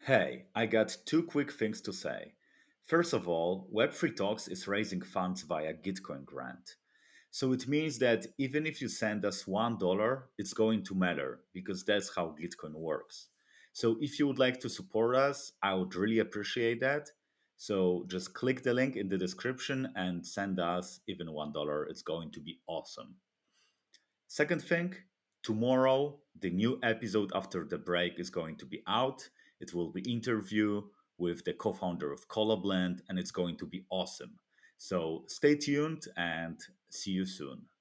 Hey, I got two quick things to say. First of all, Web3 Talks is raising funds via Gitcoin grant. So it means that even if you send us $1, it's going to matter because that's how Gitcoin works. So if you would like to support us, I would really appreciate that. So just click the link in the description and send us even $1. It's going to be awesome. Second thing, tomorrow the new episode after the break is going to be out. It will be interview with the co-founder of Colablend and it's going to be awesome. So stay tuned and see you soon.